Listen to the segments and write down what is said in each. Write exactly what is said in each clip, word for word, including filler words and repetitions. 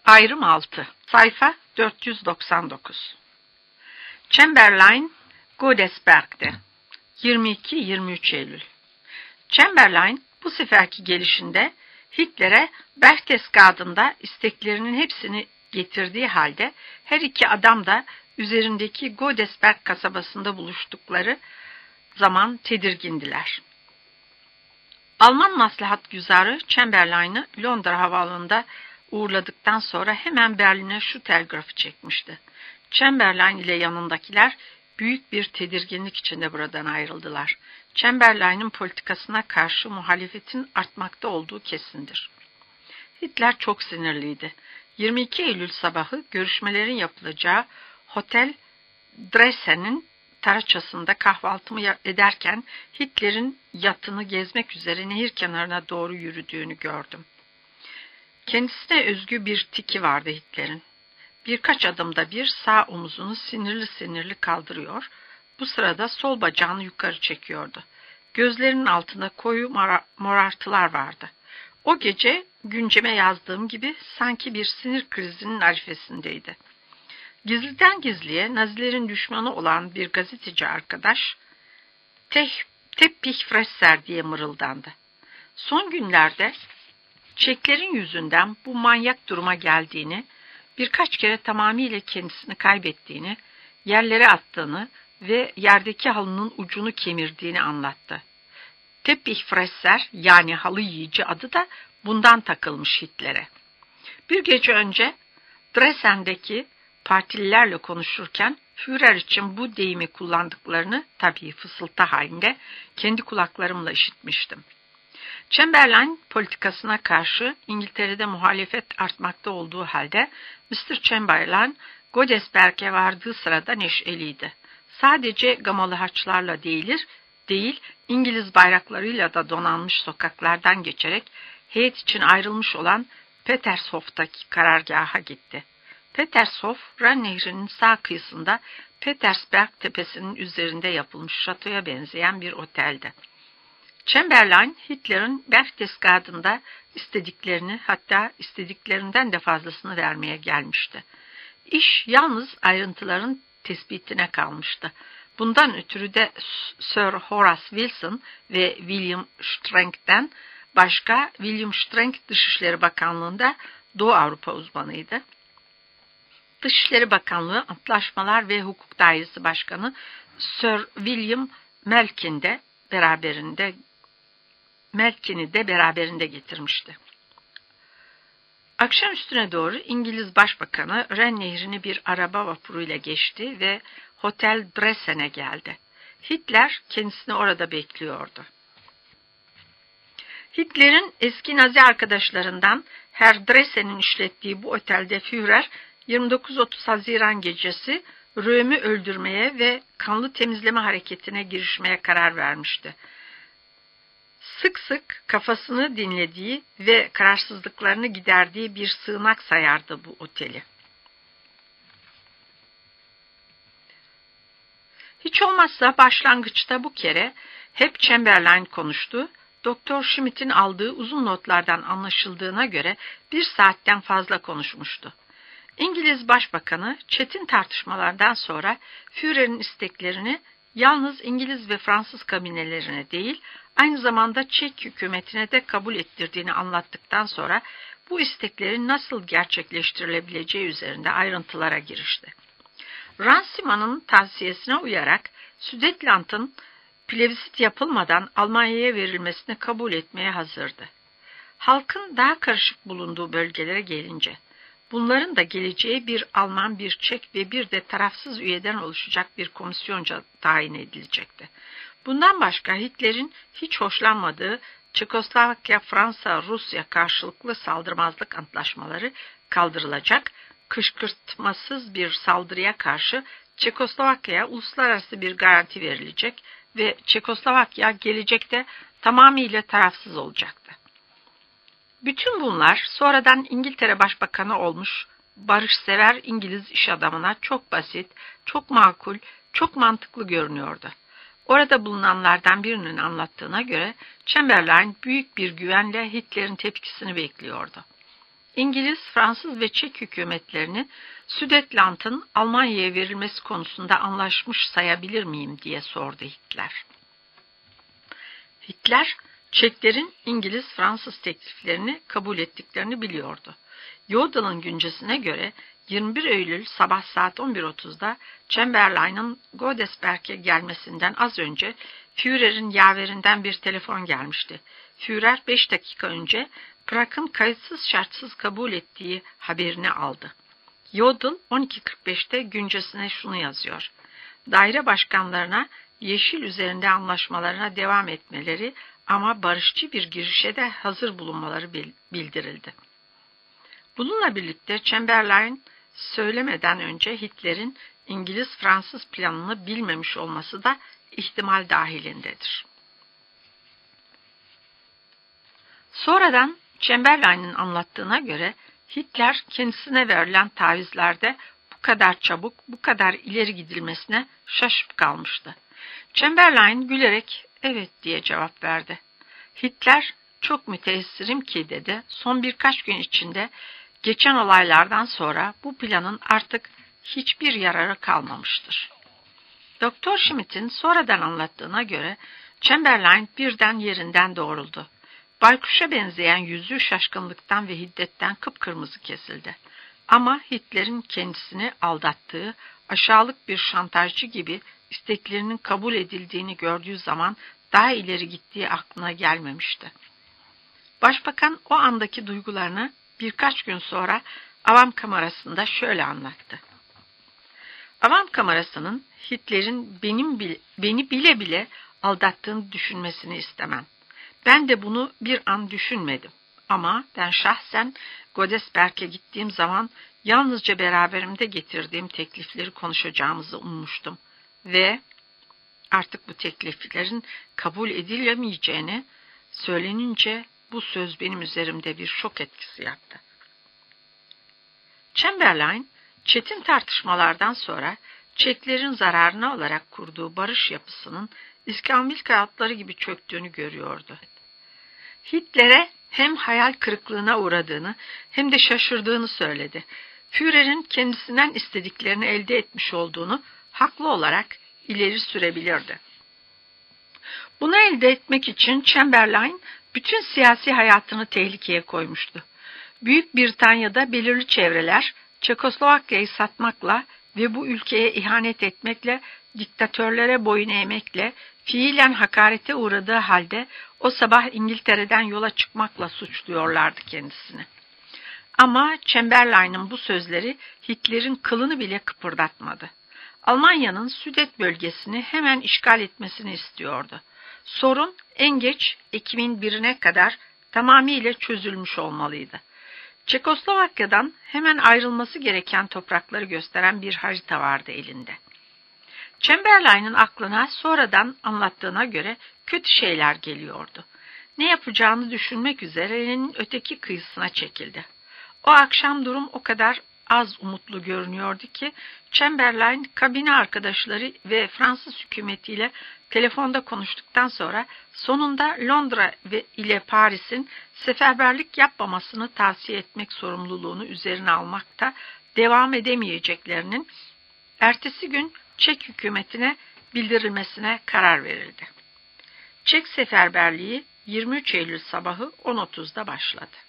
Ayrım altı. Sayfa dört yüz doksan dokuz. Chamberlain, Godesberg'de. yirmi iki yirmi üç Eylül. Chamberlain bu seferki gelişinde Hitler'e Berchtesgaden'da isteklerinin hepsini getirdiği halde her iki adam da üzerindeki Godesberg kasabasında buluştukları zaman tedirgindiler. Alman maslahatgüzarı Chamberlain'ı Londra havaalanında uğurladıktan sonra hemen Berlin'e şu telgrafı çekmişti. Chamberlain ile yanındakiler büyük bir tedirginlik içinde buradan ayrıldılar. Chamberlain'in politikasına karşı muhalefetin artmakta olduğu kesindir. Hitler çok sinirliydi. yirmi iki Eylül sabahı görüşmelerin yapılacağı Hotel Dressen'in taraçasında kahvaltımı ederken Hitler'in yatını gezmek üzere nehir kenarına doğru yürüdüğünü gördüm. Kendisine özgü bir tiki vardı Hitler'in. Birkaç adımda bir sağ omuzunu sinirli sinirli kaldırıyor, bu sırada sol bacağını yukarı çekiyordu. Gözlerinin altında koyu morartılar vardı. O gece günceme yazdığım gibi sanki bir sinir krizinin arifesindeydi. Gizliden gizliye Nazilerin düşmanı olan bir gazeteci arkadaş, Teppichfresser diye mırıldandı. Son günlerde Çeklerin yüzünden bu manyak duruma geldiğini, birkaç kere tamamıyla kendisini kaybettiğini, yerlere attığını ve yerdeki halının ucunu kemirdiğini anlattı. Teppichfresser yani halı yiyici adı da bundan takılmış Hitler'e. Bir gece önce Dressen'deki partililerle konuşurken Führer için bu deyimi kullandıklarını tabii fısıltı halinde kendi kulaklarımla işitmiştim. Chamberlain politikasına karşı İngiltere'de muhalefet artmakta olduğu halde mister Chamberlain Godesberg'e vardığı sırada neşeliydi. Sadece gamalı haçlarla değilir, değil İngiliz bayraklarıyla da donanmış sokaklardan geçerek heyet için ayrılmış olan Petershof'taki karargaha gitti. Petershof, Ren Nehri'nin sağ kıyısında Petersberg tepesinin üzerinde yapılmış şatoya benzeyen bir oteldi. Chamberlain, Hitler'in Berchtesgaden'da istediklerini, hatta istediklerinden de fazlasını vermeye gelmişti. İş yalnız ayrıntıların tespitine kalmıştı. Bundan ötürü de Sir Horace Wilson ve William Strang'den başka William Strang Dışişleri Bakanlığı'nda Doğu Avrupa uzmanıydı. Dışişleri Bakanlığı Antlaşmalar ve Hukuk Dairesi Başkanı Sir William Melkin de beraberinde Melkin'i de beraberinde getirmişti. Akşam üstüne doğru İngiliz Başbakanı Ren Nehri'ni bir araba vapuruyla geçti ve Hotel Dressen'e geldi. Hitler kendisini orada bekliyordu. Hitler'in eski Nazi arkadaşlarından Herr Dressen'in işlettiği bu otelde Führer yirmi dokuz otuz Haziran gecesi Röhm'ü öldürmeye ve kanlı temizleme hareketine girişmeye karar vermişti. Sık sık kafasını dinlediği ve kararsızlıklarını giderdiği bir sığınak sayardı bu oteli. Hiç olmazsa başlangıçta bu kere hep Chamberlain konuştu. Doktor Schmidt'in aldığı uzun notlardan anlaşıldığına göre bir saatten fazla konuşmuştu. İngiliz Başbakanı çetin tartışmalardan sonra Führer'in isteklerini yalnız İngiliz ve Fransız kabinelerine değil, aynı zamanda Çek hükümetine de kabul ettirdiğini anlattıktan sonra bu isteklerin nasıl gerçekleştirilebileceği üzerinde ayrıntılara girişti. Runciman'ın tavsiyesine uyarak Südetland'ın plebissit yapılmadan Almanya'ya verilmesini kabul etmeye hazırdı. Halkın daha karışık bulunduğu bölgelere gelince, bunların da geleceği bir Alman, bir Çek ve bir de tarafsız üyeden oluşacak bir komisyonca tayin edilecekti. Bundan başka Hitler'in hiç hoşlanmadığı Çekoslovakya, Fransa, Rusya karşılıklı saldırmazlık antlaşmaları kaldırılacak, kışkırtmasız bir saldırıya karşı Çekoslovakya'ya uluslararası bir garanti verilecek ve Çekoslovakya gelecekte tamamıyla tarafsız olacaktı. Bütün bunlar sonradan İngiltere Başbakanı olmuş barışsever İngiliz iş adamına çok basit, çok makul, çok mantıklı görünüyordu. Orada bulunanlardan birinin anlattığına göre Chamberlain büyük bir güvenle Hitler'in tepkisini bekliyordu. İngiliz, Fransız ve Çek hükümetlerini Südetland'ın Almanya'ya verilmesi konusunda anlaşmış sayabilir miyim diye sordu Hitler. Hitler, Çeklerin İngiliz-Fransız tekliflerini kabul ettiklerini biliyordu. Yodel'ın güncesine göre yirmi bir Eylül sabah saat on bir otuzda Chamberlain'ın Godesberg'e gelmesinden az önce Führer'in yaverinden bir telefon gelmişti. Führer beş dakika önce Prag'ın kayıtsız şartsız kabul ettiği haberini aldı. Jodl on iki kırk beşte güncesine şunu yazıyor. Daire başkanlarına Yeşil üzerinde anlaşmalarına devam etmeleri ama barışçı bir girişe de hazır bulunmaları bildirildi. Bununla birlikte Chamberlain söylemeden önce Hitler'in İngiliz-Fransız planını bilmemiş olması da ihtimal dahilindedir. Sonradan Chamberlain'in anlattığına göre Hitler kendisine verilen tavizlerde bu kadar çabuk, bu kadar ileri gidilmesine şaşıp kalmıştı. Chamberlain gülerek evet diye cevap verdi. Hitler çok müteessirim ki dedi, son birkaç gün içinde geçen olaylardan sonra bu planın artık hiçbir yararı kalmamıştır. Doktor Schmidt'in sonradan anlattığına göre Chamberlain birden yerinden doğruldu. Baykuşa benzeyen yüzü şaşkınlıktan ve hiddetten kıpkırmızı kesildi. Ama Hitler'in kendisini aldattığı, aşağılık bir şantajcı gibi isteklerinin kabul edildiğini gördüğü zaman daha ileri gittiği aklına gelmemişti. Başbakan o andaki duygularını birkaç gün sonra Avam Kamerası'nda şöyle anlattı. Avam Kamerası'nın Hitler'in benim beni bile bile aldattığını düşünmesini istemem. Ben de bunu bir an düşünmedim. Ama ben şahsen Godesberg'e gittiğim zaman yalnızca beraberimde getirdiğim teklifleri konuşacağımızı ummuştum. Ve artık bu tekliflerin kabul edilemeyeceğini söylenince bu söz benim üzerimde bir şok etkisi yaptı. Chamberlain, çetin tartışmalardan sonra Çeklerin zararına olarak kurduğu barış yapısının iskambil kağıtları gibi çöktüğünü görüyordu. Hitler'e hem hayal kırıklığına uğradığını hem de şaşırdığını söyledi. Führer'in kendisinden istediklerini elde etmiş olduğunu haklı olarak ileri sürebilirdi. Bunu elde etmek için Chamberlain bütün siyasi hayatını tehlikeye koymuştu. Büyük Britanya'da belirli çevreler Çekoslovakya'yı satmakla ve bu ülkeye ihanet etmekle, diktatörlere boyun eğmekle, fiilen hakarete uğradığı halde o sabah İngiltere'den yola çıkmakla suçluyorlardı kendisini. Ama Chamberlain'ın bu sözleri Hitler'in kılını bile kıpırdatmadı. Almanya'nın Südet bölgesini hemen işgal etmesini istiyordu. Sorun en geç Ekim'in birine kadar tamamıyla çözülmüş olmalıydı. Çekoslovakya'dan hemen ayrılması gereken toprakları gösteren bir harita vardı elinde. Chamberlain'in aklına sonradan anlattığına göre kötü şeyler geliyordu. Ne yapacağını düşünmek üzere elinin öteki kıyısına çekildi. O akşam durum o kadar az umutlu görünüyordu ki Chamberlain kabine arkadaşları ve Fransız hükümetiyle telefonda konuştuktan sonra sonunda Londra ve ile Paris'in seferberlik yapmamasını tavsiye etmek sorumluluğunu üzerine almakta devam edemeyeceklerinin ertesi gün Çek hükümetine bildirilmesine karar verildi. Çek seferberliği yirmi üç Eylül sabahı on otuzda başladı.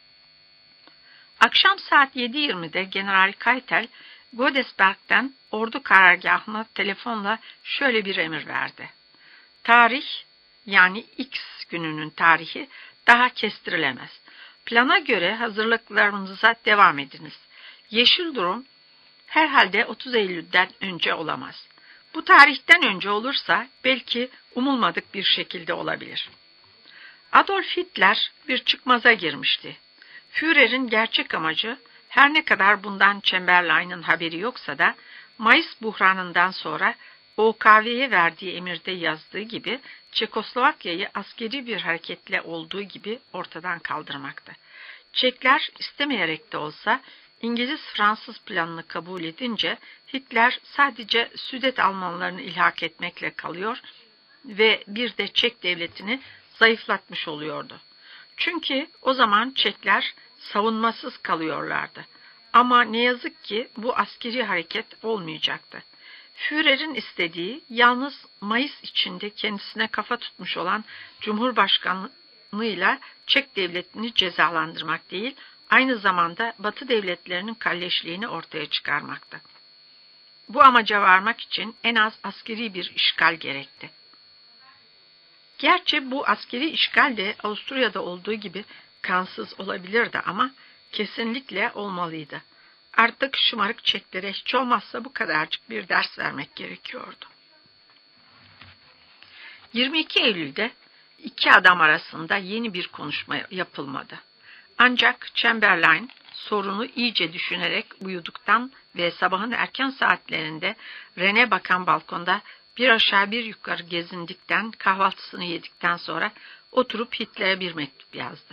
Akşam saat yedi yirmide General Keitel, Godesberg'den ordu karargahına telefonla şöyle bir emir verdi. Tarih, yani X gününün tarihi daha kestirilemez. Plana göre hazırlıklarınıza devam ediniz. Yeşil durum herhalde otuz Eylül'den önce olamaz. Bu tarihten önce olursa belki umulmadık bir şekilde olabilir. Adolf Hitler bir çıkmaza girmişti. Führer'in gerçek amacı her ne kadar bundan Chamberlain'ın haberi yoksa da Mayıs buhranından sonra O K V'ye verdiği emirde yazdığı gibi Çekoslovakya'yı askeri bir hareketle olduğu gibi ortadan kaldırmaktı. Çekler istemeyerek de olsa İngiliz-Fransız planını kabul edince Hitler sadece Südet Almanlarını ilhak etmekle kalıyor ve bir de Çek devletini zayıflatmış oluyordu. Çünkü o zaman Çekler savunmasız kalıyorlardı. Ama ne yazık ki bu askeri hareket olmayacaktı. Führer'in istediği yalnız Mayıs içinde kendisine kafa tutmuş olan Cumhurbaşkanlığıyla Çek devletini cezalandırmak değil, aynı zamanda Batı devletlerinin kalleşliğini ortaya çıkarmaktı. Bu amaca varmak için en az askeri bir işgal gerekti. Gerçi bu askeri işgal de Avusturya'da olduğu gibi kansız olabilirdi ama kesinlikle olmalıydı. Artık şımarık Çeklere hiç olmazsa bu kadarcık bir ders vermek gerekiyordu. yirmi iki Eylül'de iki adam arasında yeni bir konuşma yapılmadı. Ancak Chamberlain sorunu iyice düşünerek uyuduktan ve sabahın erken saatlerinde Rene bakan balkonda bir aşağı bir yukarı gezindikten, kahvaltısını yedikten sonra oturup Hitler'e bir mektup yazdı.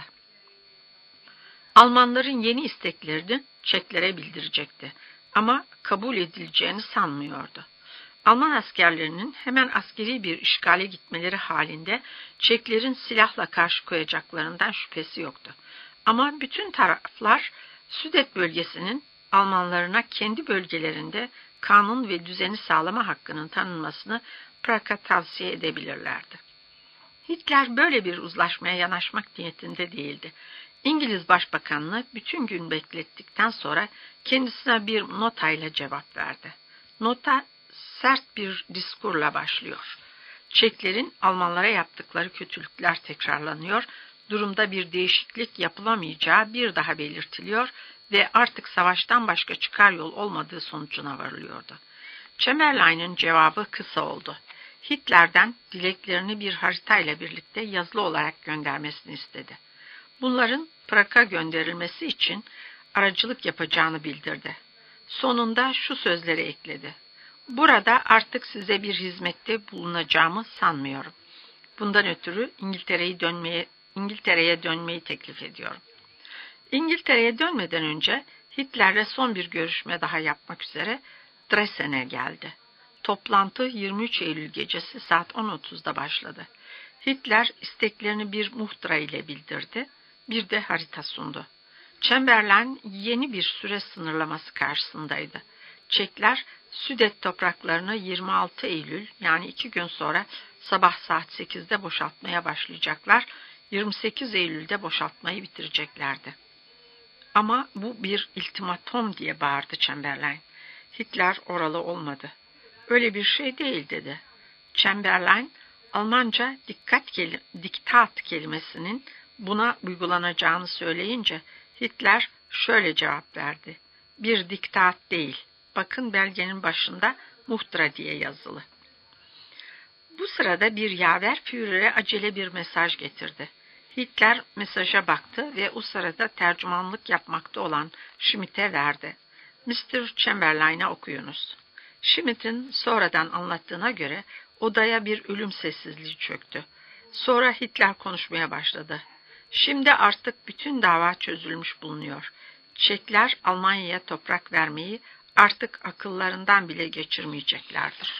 Almanların yeni isteklerini Çeklere bildirecekti ama kabul edileceğini sanmıyordu. Alman askerlerinin hemen askeri bir işgale gitmeleri halinde Çeklerin silahla karşı koyacaklarından şüphesi yoktu. Ama bütün taraflar Südet bölgesinin Almanlarına kendi bölgelerinde kanun ve düzeni sağlama hakkının tanınmasını Prag'a tavsiye edebilirlerdi. Hitler böyle bir uzlaşmaya yanaşmak niyetinde değildi. İngiliz Başbakanlığı bütün gün beklettikten sonra kendisine bir notayla cevap verdi. Nota sert bir diskurla başlıyor. Çeklerin Almanlara yaptıkları kötülükler tekrarlanıyor, durumda bir değişiklik yapılamayacağı bir daha belirtiliyor ve artık savaştan başka çıkar yol olmadığı sonucuna varılıyordu. Chamberlain'in cevabı kısa oldu. Hitler'den dileklerini bir haritayla birlikte yazılı olarak göndermesini istedi. Bunların Prag'a gönderilmesi için aracılık yapacağını bildirdi. Sonunda şu sözleri ekledi. Burada artık size bir hizmette bulunacağımı sanmıyorum. Bundan ötürü İngiltere'yi dönmeye, İngiltere'ye dönmeyi teklif ediyorum. İngiltere'ye dönmeden önce Hitler'le son bir görüşme daha yapmak üzere Dresden'e geldi. Toplantı yirmi üç Eylül gecesi saat on otuzda başladı. Hitler isteklerini bir muhtıra ile bildirdi, bir de harita sundu. Chamberlain yeni bir süre sınırlaması karşısındaydı. Çekler Südet topraklarını yirmi altı Eylül yani iki gün sonra sabah saat sekizde boşaltmaya başlayacaklar, yirmi sekiz Eylül'de boşaltmayı bitireceklerdi. Ama bu bir ultimatom diye bağırdı Chamberlain. Hitler oralı olmadı. Öyle bir şey değil dedi. Chamberlain, Almanca dikkat kelim diktat kelimesinin buna uygulanacağını söyleyince Hitler şöyle cevap verdi. Bir diktat değil. Bakın belgenin başında muhtıra diye yazılı. Bu sırada bir yaver Führer'e acele bir mesaj getirdi. Hitler mesaja baktı ve o sırada tercümanlık yapmakta olan Schmidt'e verdi. mister Chamberlain'e okuyunuz. Schmidt'in sonradan anlattığına göre odaya bir ölüm sessizliği çöktü. Sonra Hitler konuşmaya başladı. Şimdi artık bütün dava çözülmüş bulunuyor. Çekler Almanya'ya toprak vermeyi artık akıllarından bile geçirmeyeceklerdir.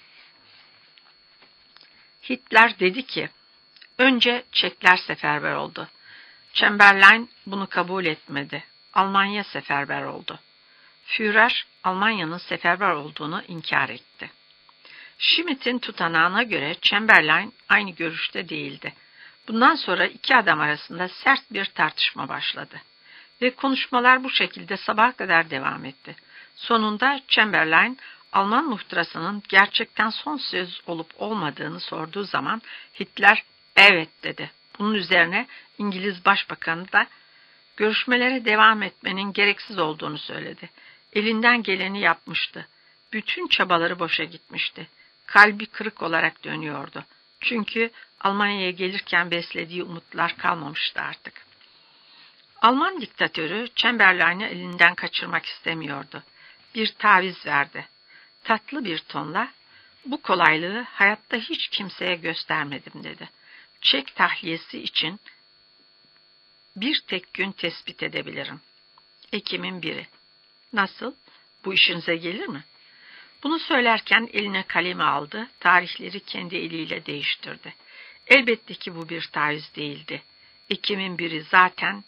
Hitler dedi ki, önce Çekler seferber oldu. Chamberlain bunu kabul etmedi. Almanya seferber oldu. Führer, Almanya'nın seferber olduğunu inkar etti. Schmidt'in tutanağına göre Chamberlain aynı görüşte değildi. Bundan sonra iki adam arasında sert bir tartışma başladı. Ve konuşmalar bu şekilde sabaha kadar devam etti. Sonunda Chamberlain, Alman muhtırasının gerçekten son söz olup olmadığını sorduğu zaman Hitler evet dedi. Bunun üzerine İngiliz Başbakanı da görüşmelere devam etmenin gereksiz olduğunu söyledi. Elinden geleni yapmıştı. Bütün çabaları boşa gitmişti. Kalbi kırık olarak dönüyordu. Çünkü Almanya'ya gelirken beslediği umutlar kalmamıştı artık. Alman diktatörü Chamberlain'i elinden kaçırmak istemiyordu. Bir taviz verdi. Tatlı bir tonla, bu kolaylığı hayatta hiç kimseye göstermedim dedi. Çek tahliyesi için bir tek gün tespit edebilirim. Ekim'in biri. Nasıl? Bu işinize gelir mi? Bunu söylerken eline kalemi aldı, tarihleri kendi eliyle değiştirdi. Elbette ki bu bir taviz değildi. Ekim'in biri zaten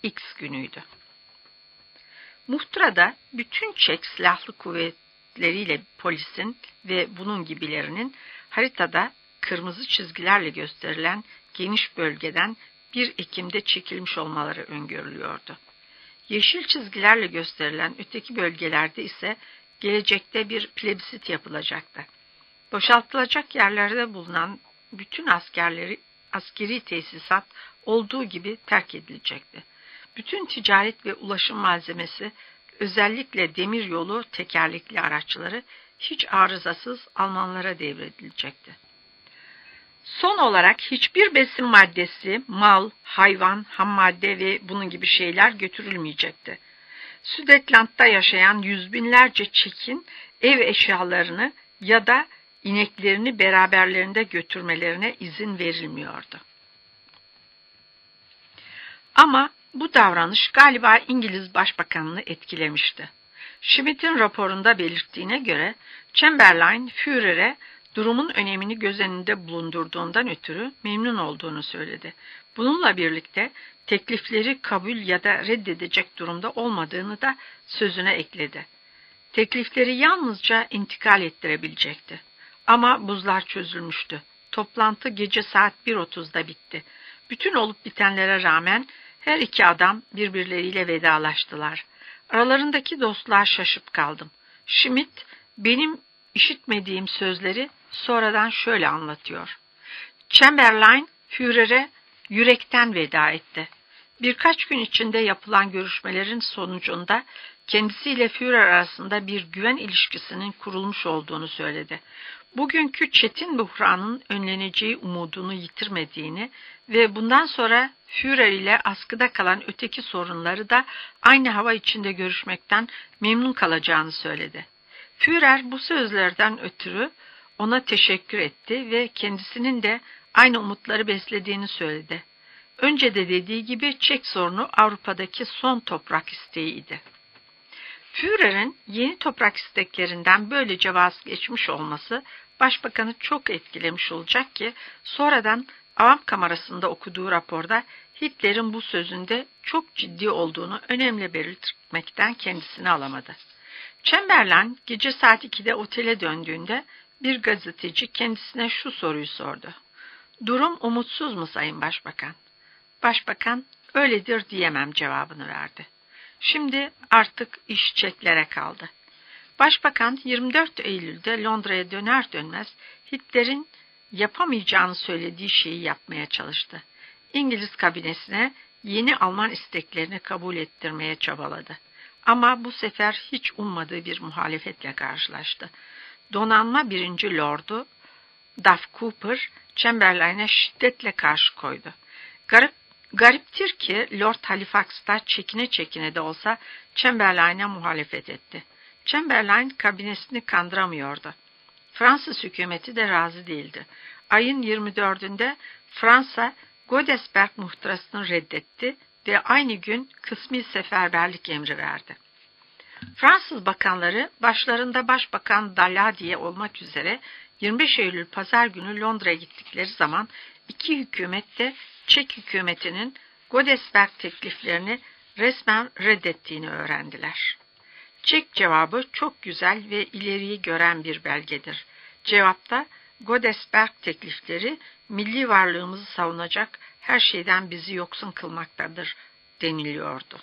X günüydü. Muhtırada bütün Çek silahlı kuvvetleriyle polisin ve bunun gibilerinin haritada kırmızı çizgilerle gösterilen geniş bölgeden bir Ekim'de çekilmiş olmaları öngörülüyordu. Yeşil çizgilerle gösterilen öteki bölgelerde ise gelecekte bir plebisit yapılacaktı. Boşaltılacak yerlerde bulunan bütün askerleri, askeri tesisat olduğu gibi terk edilecekti. Bütün ticaret ve ulaşım malzemesi, özellikle demiryolu tekerlekli araçları hiç arızasız Almanlara devredilecekti. Son olarak hiçbir besin maddesi, mal, hayvan, ham madde ve bunun gibi şeyler götürülmeyecekti. Südetland'da yaşayan yüz binlerce Çek'in ev eşyalarını ya da ineklerini beraberlerinde götürmelerine izin verilmiyordu. Ama bu davranış galiba İngiliz Başbakanını etkilemişti. Schmidt'in raporunda belirttiğine göre Chamberlain, Führer'e durumun önemini göz önünde bulundurduğundan ötürü memnun olduğunu söyledi. Bununla birlikte teklifleri kabul ya da reddedecek durumda olmadığını da sözüne ekledi. Teklifleri yalnızca intikal ettirebilecekti. Ama buzlar çözülmüştü. Toplantı gece saat bir otuzda bitti. Bütün olup bitenlere rağmen her iki adam birbirleriyle vedalaştılar. Aralarındaki dostluğa şaşıp kaldım. Schmidt benim işitmediğim sözleri sonradan şöyle anlatıyor. Chamberlain, Führer'e yürekten veda etti. Birkaç gün içinde yapılan görüşmelerin sonucunda kendisiyle Führer arasında bir güven ilişkisinin kurulmuş olduğunu söyledi. Bugünkü çetin buhranın önleneceği umudunu yitirmediğini ve bundan sonra Führer ile askıda kalan öteki sorunları da aynı hava içinde görüşmekten memnun kalacağını söyledi. Führer bu sözlerden ötürü ona teşekkür etti ve kendisinin de aynı umutları beslediğini söyledi. Önce de dediği gibi Çek sorunu Avrupa'daki son toprak isteğiydi. Führer'in yeni toprak isteklerinden böylece vazgeçmiş olması başbakanı çok etkilemiş olacak ki sonradan Avam Kamerası'nda okuduğu raporda Hitler'in bu sözünde çok ciddi olduğunu önemli belirtmekten kendisini alamadı. Chamberlain gece saat ikide otele döndüğünde bir gazeteci kendisine şu soruyu sordu. Durum umutsuz mu Sayın Başbakan? Başbakan öyledir diyemem cevabını verdi. Şimdi artık iş Çeklere kaldı. Başbakan yirmi dört Eylül'de Londra'ya döner dönmez Hitler'in yapamayacağını söylediği şeyi yapmaya çalıştı. İngiliz kabinesine yeni Alman isteklerini kabul ettirmeye çabaladı. Ama bu sefer hiç ummadığı bir muhalefetle karşılaştı. Donanma birinci Lordu Duff Cooper, Chamberlain'e şiddetle karşı koydu. Garip, gariptir ki Lord Halifax da çekine çekine de olsa Chamberlain'e muhalefet etti. Chamberlain kabinesini kandıramıyordu. Fransız hükümeti de razı değildi. Ayın yirmi dördünde Fransa Godesberg muhtırasını reddetti ve aynı gün kısmi seferberlik emri verdi. Fransız bakanları başlarında Başbakan Daladier olmak üzere yirmi beş Eylül Pazar günü Londra'ya gittikleri zaman iki hükümet de Çek hükümetinin Godesberg tekliflerini resmen reddettiğini öğrendiler. Çek cevabı çok güzel ve ileriyi gören bir belgedir. Cevapta Godesberg teklifleri milli varlığımızı savunacak her şeyden bizi yoksun kılmaktadır deniliyordu.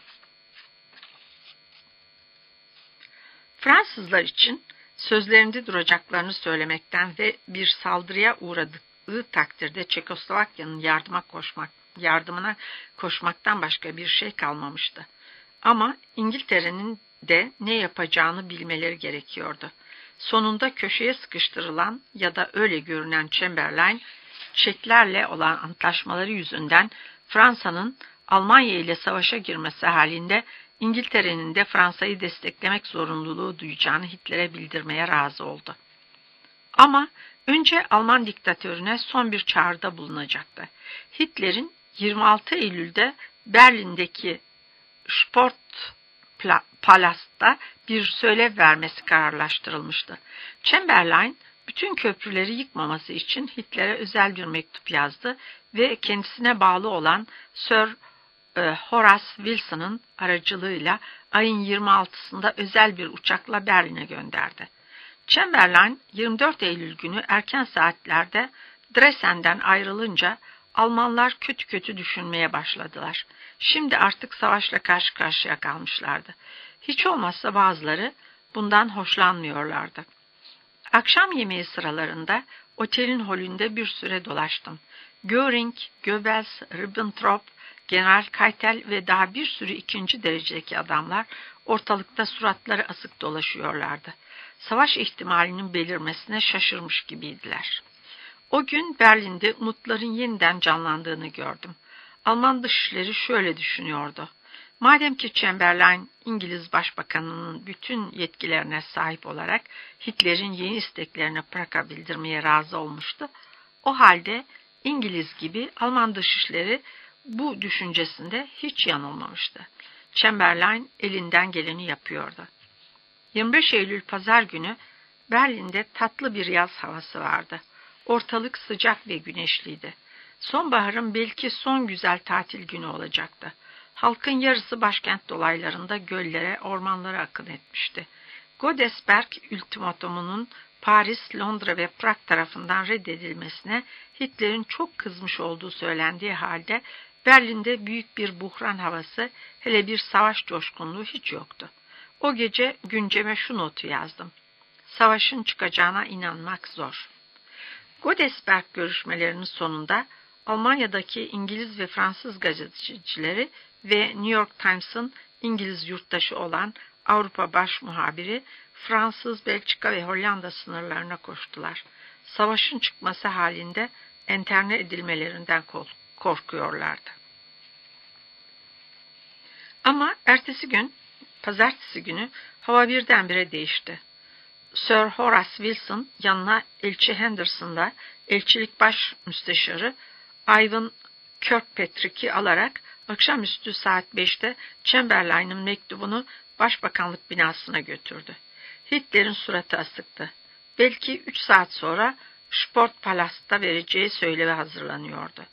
Fransızlar için sözlerinde duracaklarını söylemekten ve bir saldırıya uğradığı takdirde Çekoslovakya'nın yardıma koşmak, yardımına koşmaktan başka bir şey kalmamıştı. Ama İngiltere'nin de ne yapacağını bilmeleri gerekiyordu. Sonunda köşeye sıkıştırılan ya da öyle görünen Chamberlain, Çeklerle olan antlaşmaları yüzünden Fransa'nın Almanya ile savaşa girmesi halinde İngiltere'nin de Fransa'yı desteklemek zorunluluğu duyacağını Hitler'e bildirmeye razı oldu. Ama önce Alman diktatörüne son bir çağrıda bulunacaktı. Hitler'in yirmi altı Eylül'de Berlin'deki Sportpalast'ta bir söylev vermesi kararlaştırılmıştı. Chamberlain bütün köprüleri yıkmaması için Hitler'e özel bir mektup yazdı ve kendisine bağlı olan Sir Horace Wilson'ın aracılığıyla ayın yirmi altısında özel bir uçakla Berlin'e gönderdi. Chamberlain yirmi dört Eylül günü erken saatlerde Dresden'den ayrılınca Almanlar kötü kötü düşünmeye başladılar. Şimdi artık savaşla karşı karşıya kalmışlardı. Hiç olmazsa bazıları bundan hoşlanmıyorlardı. Akşam yemeği sıralarında otelin holünde bir süre dolaştım. Göring, Goebbels, Ribbentrop, General Keitel ve daha bir sürü ikinci derecedeki adamlar ortalıkta suratları asık dolaşıyorlardı. Savaş ihtimalinin belirmesine şaşırmış gibiydiler. O gün Berlin'de umutların yeniden canlandığını gördüm. Alman dışişleri şöyle düşünüyordu. Madem ki Chamberlain, İngiliz Başbakanı'nın bütün yetkilerine sahip olarak Hitler'in yeni isteklerini Prag'a bildirmeye razı olmuştu, o halde İngiliz gibi Alman dışişleri bu düşüncesinde hiç yanılmamıştı. Chamberlain elinden geleni yapıyordu. yirmi beş Eylül Pazar günü Berlin'de tatlı bir yaz havası vardı. Ortalık sıcak ve güneşliydi. Sonbaharın belki son güzel tatil günü olacaktı. Halkın yarısı başkent dolaylarında göllere, ormanlara akın etmişti. Godesberg ultimatomunun Paris, Londra ve Prag tarafından reddedilmesine Hitler'in çok kızmış olduğu söylendiği halde Berlin'de büyük bir buhran havası, hele bir savaş coşkunluğu hiç yoktu. O gece günceme şu notu yazdım. Savaşın çıkacağına inanmak zor. Godesberg görüşmelerinin sonunda Almanya'daki İngiliz ve Fransız gazetecileri ve New York Times'ın İngiliz yurttaşı olan Avrupa baş muhabiri Fransız, Belçika ve Hollanda sınırlarına koştular. Savaşın çıkması halinde enterne edilmelerinden korkuyorlardı. Ama ertesi gün, pazartesi günü hava birdenbire değişti. Sir Horace Wilson yanına elçi Henderson'la elçilik baş müsteşarı Ivan Kirkpatrick'i alarak akşamüstü saat beşte Chamberlain'in mektubunu Başbakanlık binasına götürdü. Hitler'in suratı asıktı. Belki üç saat sonra Sportpalast'ta vereceği söylevi hazırlanıyordu.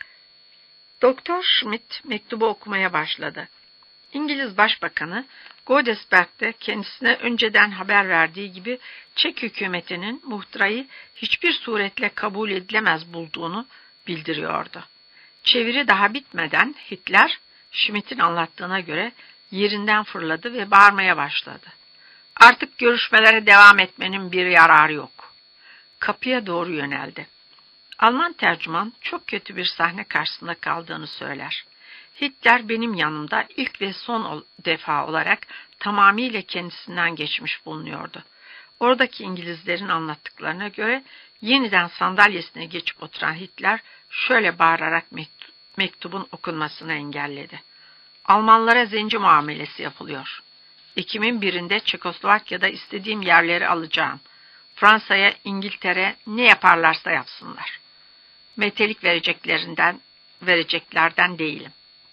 Doktor Schmidt mektubu okumaya başladı. İngiliz Başbakanı Godesberg'de kendisine önceden haber verdiği gibi Çek hükümetinin muhtırayı hiçbir suretle kabul edilemez bulduğunu bildiriyordu. Çeviri daha bitmeden Hitler, Schmidt'in anlattığına göre yerinden fırladı ve bağırmaya başladı. Artık görüşmelere devam etmenin bir yararı yok. Kapıya doğru yöneldi. Alman tercüman çok kötü bir sahne karşısında kaldığını söyler. Hitler benim yanımda ilk ve son defa olarak tamamıyla kendisinden geçmiş bulunuyordu. Oradaki İngilizlerin anlattıklarına göre yeniden sandalyesine geçip oturan Hitler şöyle bağırarak mektubun okunmasını engelledi. Almanlara zenci muamelesi yapılıyor. Ekim'in birinde Çekoslovakya'da istediğim yerleri alacağım. Fransa'ya, İngiltere ne yaparlarsa yapsınlar. Metelik vereceklerinden, vereceklerden değilim.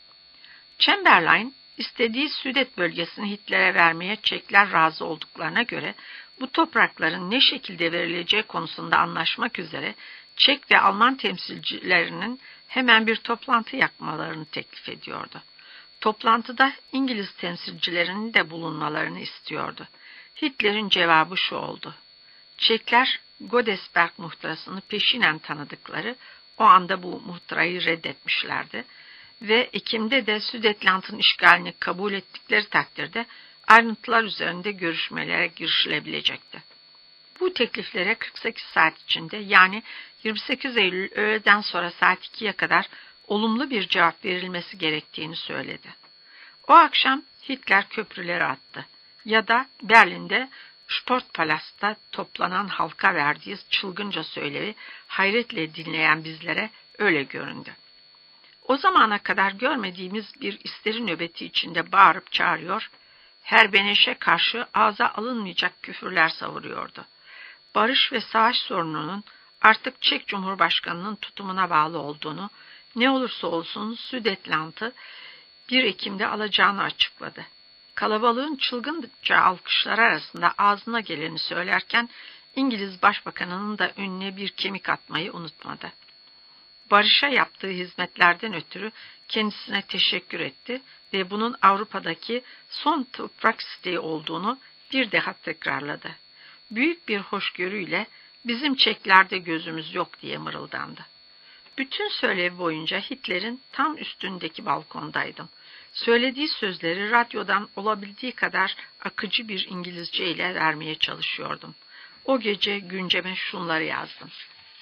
Chamberlain, istediği Südet bölgesini Hitler'e vermeye Çekler razı olduklarına göre bu toprakların ne şekilde verileceği konusunda anlaşmak üzere Çek ve Alman temsilcilerinin hemen bir toplantı yapmalarını teklif ediyordu. Toplantıda İngiliz temsilcilerinin de bulunmalarını istiyordu. Hitler'in cevabı şu oldu. Çekler Godesberg muhtırasını peşinen tanıdıkları o anda bu muhtırayı reddetmişlerdi ve Ekim'de de Südetland'ın işgalini kabul ettikleri takdirde ayrıntılar üzerinde görüşmelere girişilebilecekti. Bu tekliflere kırk sekiz saat içinde yani yirmi sekiz Eylül öğleden sonra saat ikiye kadar olumlu bir cevap verilmesi gerektiğini söyledi. O akşam Hitler köprüleri attı ya da Berlin'de Sportpalast'ta toplanan halka verdiği çılgınca söylevi hayretle dinleyen bizlere öyle göründü. O zamana kadar görmediğimiz bir isteri nöbeti içinde bağırıp çağırıyor, her beneşe karşı ağza alınmayacak küfürler savuruyordu. Barış ve savaş sorununun artık Çek Cumhurbaşkanı'nın tutumuna bağlı olduğunu, ne olursa olsun Südetland'ı bir Ekim'de alacağını açıkladı. Kalabalığın çılgınca alkışları arasında ağzına geleni söylerken İngiliz Başbakanı'nın da önüne bir kemik atmayı unutmadı. barışa yaptığı hizmetlerden ötürü kendisine teşekkür etti ve bunun Avrupa'daki son toprak isteği olduğunu bir daha tekrarladı. Büyük bir hoşgörüyle bizim Çeklerde gözümüz yok diye mırıldandı. Bütün söylevi boyunca Hitler'in tam üstündeki balkondaydım. Söylediği sözleri radyodan olabildiği kadar akıcı bir İngilizce ile vermeye çalışıyordum. O gece günceme şunları yazdım.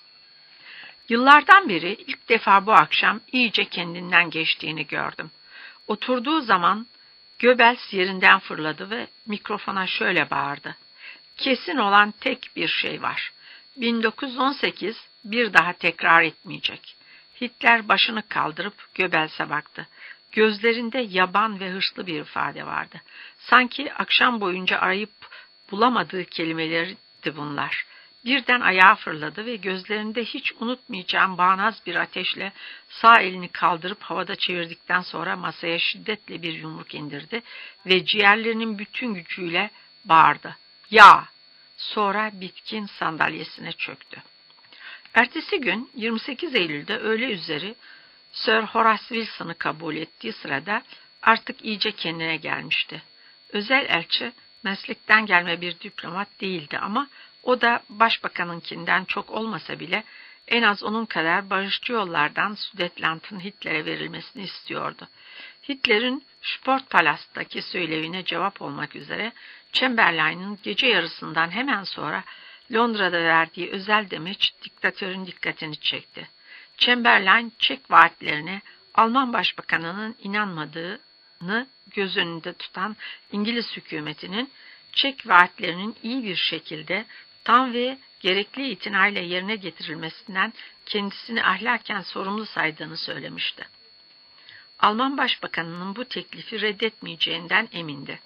Yıllardan beri ilk defa bu akşam iyice kendinden geçtiğini gördüm. Oturduğu zaman Göbels yerinden fırladı ve mikrofona şöyle bağırdı. Kesin olan tek bir şey var. bin dokuz yüz on sekiz bir daha tekrar etmeyecek. Hitler başını kaldırıp Göbels'e baktı. Gözlerinde yaban ve hırslı bir ifade vardı. Sanki akşam boyunca arayıp bulamadığı kelimelerdi bunlar. Birden ayağa fırladı ve gözlerinde hiç unutmayacağım bağnaz bir ateşle sağ elini kaldırıp havada çevirdikten sonra masaya şiddetle bir yumruk indirdi ve ciğerlerinin bütün gücüyle bağırdı. Ya! Sonra bitkin sandalyesine çöktü. Ertesi gün yirmi sekiz Eylül'de öğle üzeri Sir Horace Wilson'ı kabul ettiği sırada artık iyice kendine gelmişti. Özel elçi meslekten gelme bir diplomat değildi ama o da başbakanınkinden çok olmasa bile en az onun kadar barışçı yollardan Sudetenland'ın Hitler'e verilmesini istiyordu. Hitler'in Sportpalast'taki söylevine cevap olmak üzere Chamberlain'in gece yarısından hemen sonra Londra'da verdiği özel demeç diktatörün dikkatini çekti. Chamberlain, Çek vaatlerine Alman başbakanının inanmadığını göz önünde tutan İngiliz hükümetinin Çek vaatlerinin iyi bir şekilde tam ve gerekli itinayla yerine getirilmesinden kendisini ahlaken sorumlu saydığını söylemişti. Alman başbakanının bu teklifi reddetmeyeceğinden emindi.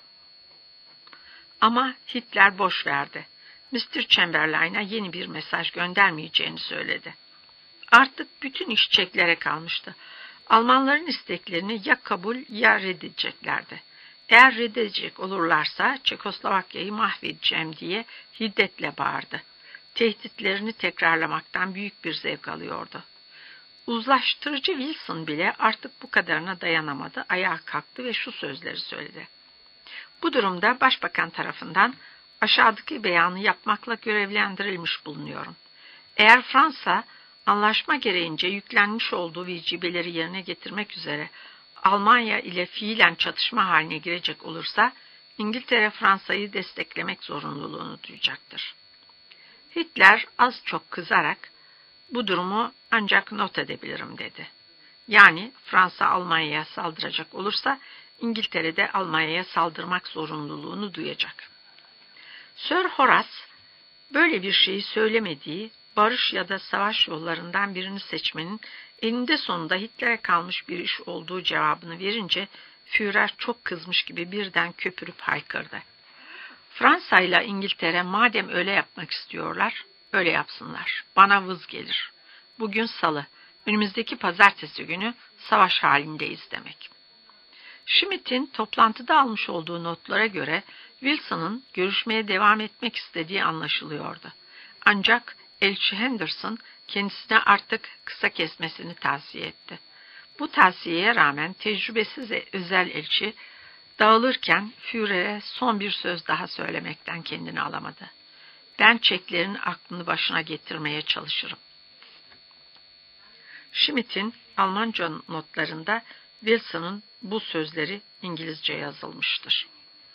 Ama Hitler boş verdi. mister Chamberlain'a yeni bir mesaj göndermeyeceğini söyledi. Artık bütün iş Çeklere kalmıştı. Almanların isteklerini ya kabul ya reddedeceklerdi. Eğer reddedecek olurlarsa Çekoslovakya'yı mahvedeceğim diye hiddetle bağırdı. Tehditlerini tekrarlamaktan büyük bir zevk alıyordu. Uzlaştırıcı Wilson bile artık bu kadarına dayanamadı, ayağa kalktı ve şu sözleri söyledi. Bu durumda başbakan tarafından aşağıdaki beyanı yapmakla görevlendirilmiş bulunuyorum. Eğer Fransa, anlaşma gereğince yüklenmiş olduğu vecibeleri yerine getirmek üzere Almanya ile fiilen çatışma haline girecek olursa, İngiltere Fransa'yı desteklemek zorunluluğunu duyacaktır. Hitler az çok kızarak, bu durumu ancak not edebilirim dedi. Yani Fransa Almanya'ya saldıracak olursa, İngiltere de Almanya'ya saldırmak zorunluluğunu duyacak. Sir Horace, böyle bir şeyi söylemediği, barış ya da savaş yollarından birini seçmenin eninde sonunda Hitler'e kalmış bir iş olduğu cevabını verince Führer çok kızmış gibi birden köpürüp haykırdı. Fransa ile İngiltere madem öyle yapmak istiyorlar, öyle yapsınlar. Bana vız gelir. Bugün salı, önümüzdeki pazartesi günü savaş halindeyiz demek. Schmidt'in toplantıda almış olduğu notlara göre Wilson'ın görüşmeye devam etmek istediği anlaşılıyordu. Ancak elçi Henderson kendisine artık kısa kesmesini tavsiye etti. Bu tavsiyeye rağmen tecrübesiz özel elçi dağılırken Führer'e son bir söz daha söylemekten kendini alamadı. Ben Çeklerin aklını başına getirmeye çalışırım. Schmidt'in Almanca notlarında Wilson'ın bu sözleri İngilizce yazılmıştır.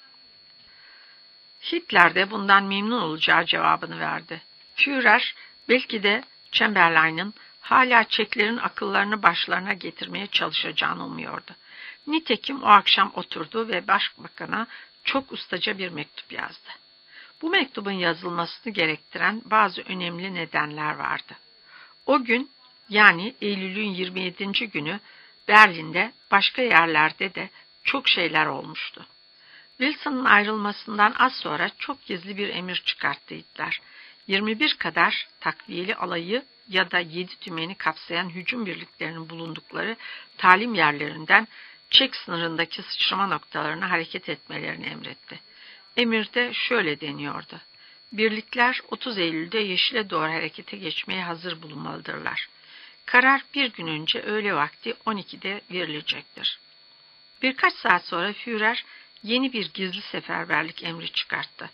Hitler de bundan memnun olacağı cevabını verdi. Führer belki de Chamberlain'in hala Çeklerin akıllarını başlarına getirmeye çalışacağını umuyordu. Nitekim o akşam oturdu ve başbakana çok ustaca bir mektup yazdı. Bu mektubun yazılmasını gerektiren bazı önemli nedenler vardı. O gün, yani Eylül'ün yirmi yedinci günü Berlin'de, başka yerlerde de çok şeyler olmuştu. Wilson'ın ayrılmasından az sonra çok gizli bir emir çıkarttı Hitler. yirmi bir kadar takviyeli alayı ya da yedi tümeni kapsayan hücum birliklerinin bulundukları talim yerlerinden Çek sınırındaki sıçrama noktalarına hareket etmelerini emretti. Emirde şöyle deniyordu. Birlikler otuz Eylül'de Yeşil'e doğru harekete geçmeye hazır bulunmalıdırlar. Karar bir gün önce öğle vakti on ikide verilecektir. Birkaç saat sonra Führer yeni bir gizli seferberlik emri çıkarttı.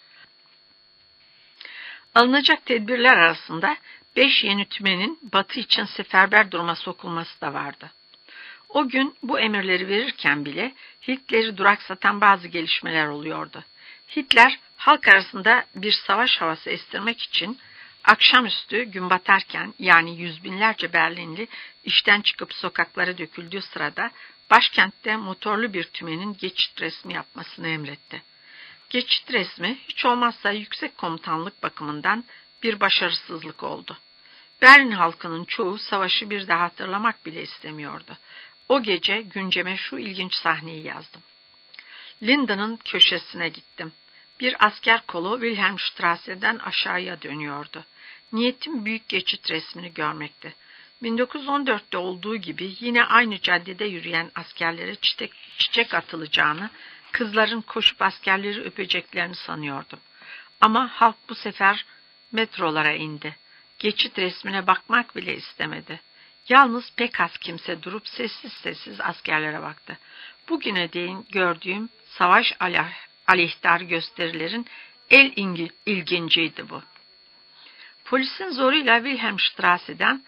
Alınacak tedbirler arasında beş yeni tümenin batı için seferber duruma sokulması da vardı. O gün bu emirleri verirken bile Hitler'i duraksatan bazı gelişmeler oluyordu. Hitler halk arasında bir savaş havası estirmek için akşamüstü gün batarken, yani yüz binlerce Berlinli işten çıkıp sokaklara döküldüğü sırada başkentte motorlu bir tümenin geçit resmi yapmasını emretti. Geçit resmi hiç olmazsa yüksek komutanlık bakımından bir başarısızlık oldu. Berlin halkının çoğu savaşı bir daha hatırlamak bile istemiyordu. O gece günceme şu ilginç sahneyi yazdım. Linden'ın köşesine gittim. Bir asker kolu Wilhelmstrasse'den aşağıya dönüyordu. Niyetim büyük geçit resmini görmekti. bin dokuz yüz on dörtte olduğu gibi yine aynı caddede yürüyen askerlere çiçek, çiçek atılacağını, kızların koşup askerleri öpeceklerini sanıyordum. Ama halk bu sefer metrolara indi. Geçit resmine bakmak bile istemedi. Yalnız pek az kimse durup sessiz sessiz askerlere baktı. Bugüne değin gördüğüm savaş aleyhtar gösterilerin el ilginciydi bu. Polisin zoruyla Wilhelmstrasse'den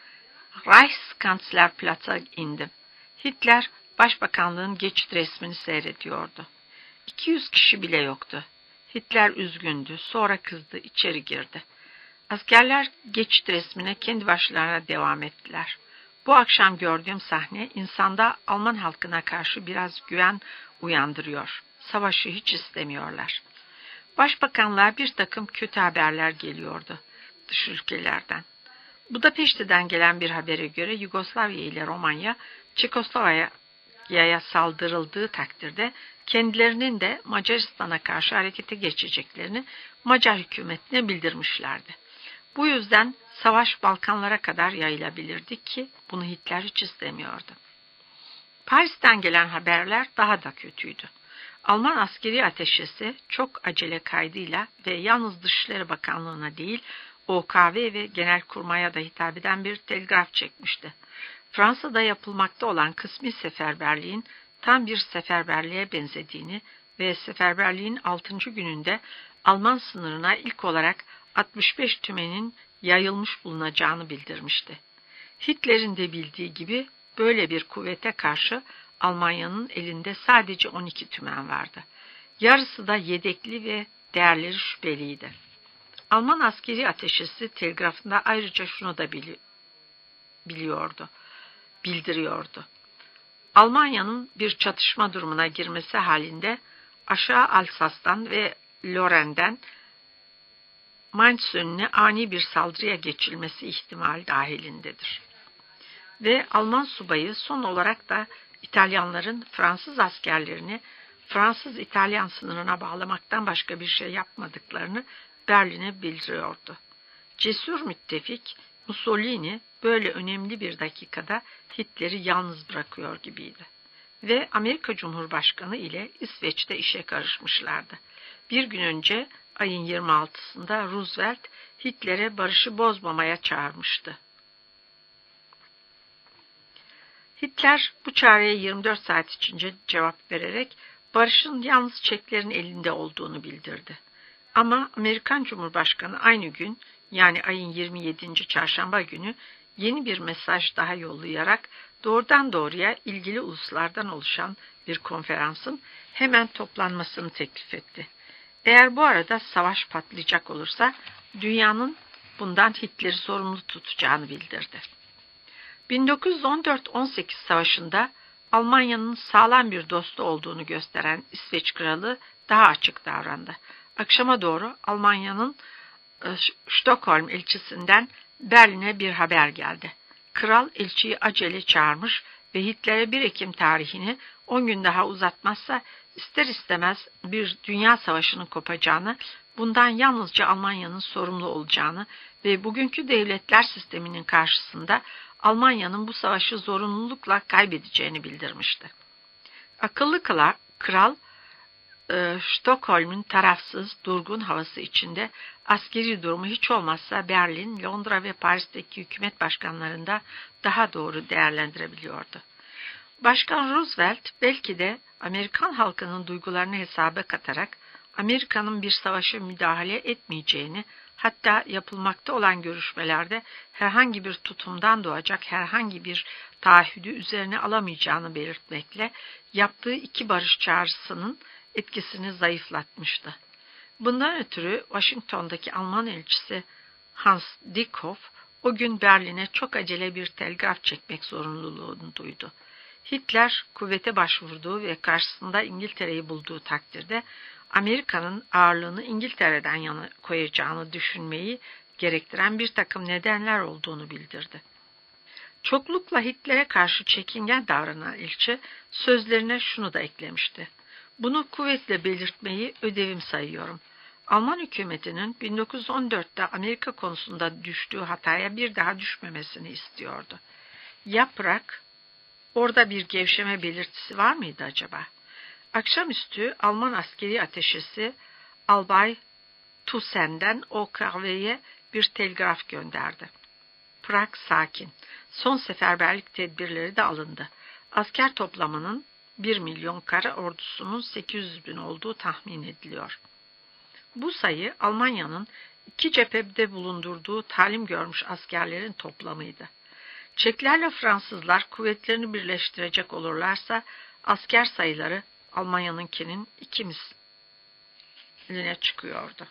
Reichskanzlerplatz'a indim. Hitler, başbakanlığın geçit resmini seyrediyordu. iki yüz kişi bile yoktu. Hitler üzgündü, sonra kızdı, içeri girdi. Askerler geçit resmine kendi başlarına devam ettiler. Bu akşam gördüğüm sahne insanda Alman halkına karşı biraz güven uyandırıyor. Savaşı hiç istemiyorlar. Başbakanlığa bir takım kötü haberler geliyordu dış ülkelerden. Budapeşte'den gelen bir habere göre Yugoslavya ile Romanya, Çekoslovakya'ya saldırıldığı takdirde kendilerinin de Macaristan'a karşı harekete geçeceklerini Macar hükümetine bildirmişlerdi. Bu yüzden savaş Balkanlara kadar yayılabilirdi ki bunu Hitler hiç istemiyordu. Paris'ten gelen haberler daha da kötüydü. Alman askeri ateşesi çok acele kaydıyla ve yalnız Dışişleri Bakanlığı'na değil, O K V ve Genelkurmay'a da hitap eden bir telgraf çekmişti. Fransa'da yapılmakta olan kısmi seferberliğin tam bir seferberliğe benzediğini ve seferberliğin altıncı gününde Alman sınırına ilk olarak altmış beş tümenin yayılmış bulunacağını bildirmişti. Hitler'in de bildiği gibi böyle bir kuvvete karşı Almanya'nın elinde sadece on iki tümen vardı. Yarısı da yedekli ve değerleri şüpheliydi. Alman askeri ateşesi telgrafında ayrıca şunu da bili biliyordu, bildiriyordu. Almanya'nın bir çatışma durumuna girmesi halinde aşağı Alsas'tan ve Lorraine'den Mainz önüne ani bir saldırıya geçilmesi ihtimali dahilindedir. Ve Alman subayı son olarak da İtalyanların Fransız askerlerini Fransız-İtalyan sınırına bağlamaktan başka bir şey yapmadıklarını Berlin'e bildiriyordu. Cesur müttefik Mussolini böyle önemli bir dakikada Hitler'i yalnız bırakıyor gibiydi. Ve Amerika Cumhurbaşkanı ile İsveç'te işe karışmışlardı. Bir gün önce ayın yirmi altısında Roosevelt Hitler'e barışı bozmamaya çağırmıştı. Hitler bu çağrıya yirmi dört saat içinde cevap vererek barışın yalnız Çeklerin elinde olduğunu bildirdi. Ama Amerikan Cumhurbaşkanı aynı gün, yani ayın yirmi yedinci çarşamba günü yeni bir mesaj daha yollayarak doğrudan doğruya ilgili uluslardan oluşan bir konferansın hemen toplanmasını teklif etti. Eğer bu arada savaş patlayacak olursa dünyanın bundan Hitler'i sorumlu tutacağını bildirdi. bin dokuz yüz on dört on sekiz savaşında Almanya'nın sağlam bir dostu olduğunu gösteren İsveç kralı daha açık davrandı. Akşama doğru Almanya'nın Stockholm elçisinden Berlin'e bir haber geldi. Kral elçiyi acele çağırmış ve Hitler'e bir Ekim tarihini on gün daha uzatmazsa ister istemez bir dünya savaşının kopacağını, bundan yalnızca Almanya'nın sorumlu olacağını ve bugünkü devletler sisteminin karşısında Almanya'nın bu savaşı zorunlulukla kaybedeceğini bildirmişti. Akıllı kral e, Stockholm'un tarafsız, durgun havası içinde askeri durumu hiç olmazsa Berlin, Londra ve Paris'teki hükümet başkanlarında daha doğru değerlendirebiliyordu. Başkan Roosevelt belki de Amerikan halkının duygularını hesaba katarak Amerika'nın bir savaşa müdahale etmeyeceğini, hatta yapılmakta olan görüşmelerde herhangi bir tutumdan doğacak herhangi bir taahhüdü üzerine alamayacağını belirtmekle yaptığı iki barış çağrısının etkisini zayıflatmıştı. Bundan ötürü Washington'daki Alman elçisi Hans Dickhoff o gün Berlin'e çok acele bir telgraf çekmek zorunluluğunu duydu. Hitler kuvvete başvurduğu ve karşısında İngiltere'yi bulduğu takdirde Amerika'nın ağırlığını İngiltere'den yana koyacağını düşünmeyi gerektiren bir takım nedenler olduğunu bildirdi. Çoklukla Hitler'e karşı çekingen davranan elçi sözlerine şunu da eklemişti. Bunu kuvvetle belirtmeyi ödevim sayıyorum. Alman hükümetinin bin dokuz yüz on dörtte Amerika konusunda düştüğü hataya bir daha düşmemesini istiyordu. Ya Prag, orada bir gevşeme belirtisi var mıydı acaba? Akşamüstü Alman askeri ateşesi Albay Toussaint'den O K V'ye bir telgraf gönderdi. Prag sakin. Son seferberlik tedbirleri de alındı. Asker toplamının bir milyon kara ordusunun sekiz yüz bin olduğu tahmin ediliyor. Bu sayı Almanya'nın iki cephede bulundurduğu talim görmüş askerlerin toplamıydı. Çeklerle Fransızlar kuvvetlerini birleştirecek olurlarsa asker sayıları Almanya'nınkinin iki misline çıkıyordu.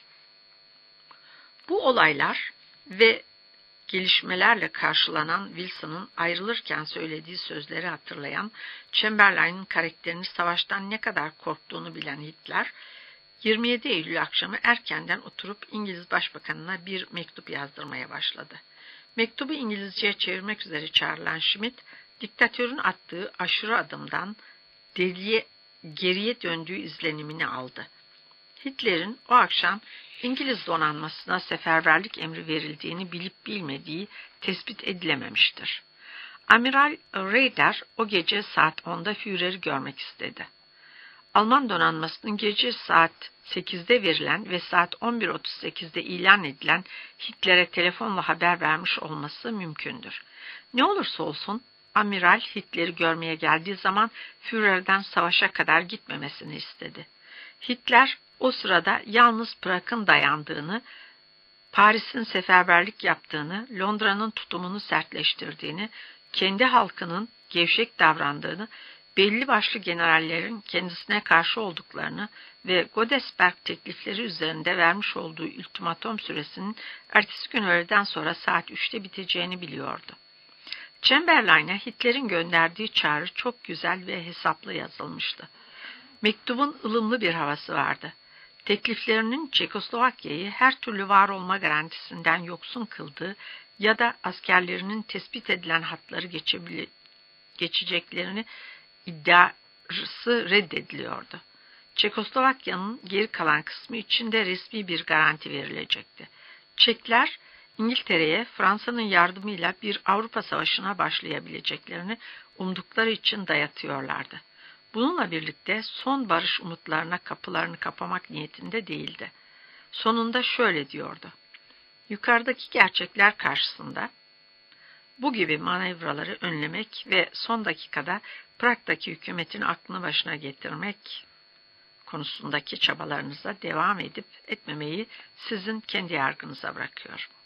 Bu olaylar ve gelişmelerle karşılanan Wilson'ın ayrılırken söylediği sözleri hatırlayan, Chamberlain'in karakterini savaştan ne kadar korktuğunu bilen Hitler, yirmi yedi Eylül akşamı erkenden oturup İngiliz Başbakanına bir mektup yazdırmaya başladı. Mektubu İngilizceye çevirmek üzere çağrılan Schmidt, diktatörün attığı aşırı adımdan deliye, geriye döndüğü izlenimini aldı. Hitler'in o akşam İngiliz donanmasına seferberlik emri verildiğini bilip bilmediği tespit edilememiştir. Amiral Raeder o gece saat onda Führer'i görmek istedi. Alman donanmasının gece saat sekizde verilen ve saat on bir otuz sekizde ilan edilen Hitler'e telefonla haber vermiş olması mümkündür. Ne olursa olsun Amiral Hitler'i görmeye geldiği zaman Führer'den savaşa kadar gitmemesini istedi. Hitler o sırada yalnız Prag'ın dayandığını, Paris'in seferberlik yaptığını, Londra'nın tutumunu sertleştirdiğini, kendi halkının gevşek davrandığını, belli başlı generallerin kendisine karşı olduklarını ve Godesberg teklifleri üzerinde vermiş olduğu ultimatom süresinin ertesi gün öğleden sonra saat üçte biteceğini biliyordu. Chamberlain'e Hitler'in gönderdiği çağrı çok güzel ve hesaplı yazılmıştı. Mektubun ılımlı bir havası vardı. Tekliflerinin Çekoslovakya'yı her türlü var olma garantisinden yoksun kıldığı ya da askerlerinin tespit edilen hatları geçeceklerini iddiası reddediliyordu. Çekoslovakya'nın geri kalan kısmı için de resmi bir garanti verilecekti. Çekler, İngiltere'ye Fransa'nın yardımıyla bir Avrupa Savaşı'na başlayabileceklerini umdukları için dayatıyorlardı. Bununla birlikte son barış umutlarına kapılarını kapamak niyetinde değildi. Sonunda şöyle diyordu. Yukarıdaki gerçekler karşısında bu gibi manevraları önlemek ve son dakikada Prag'daki hükümetin aklını başına getirmek konusundaki çabalarınıza devam edip etmemeyi sizin kendi yargınıza bırakıyorum.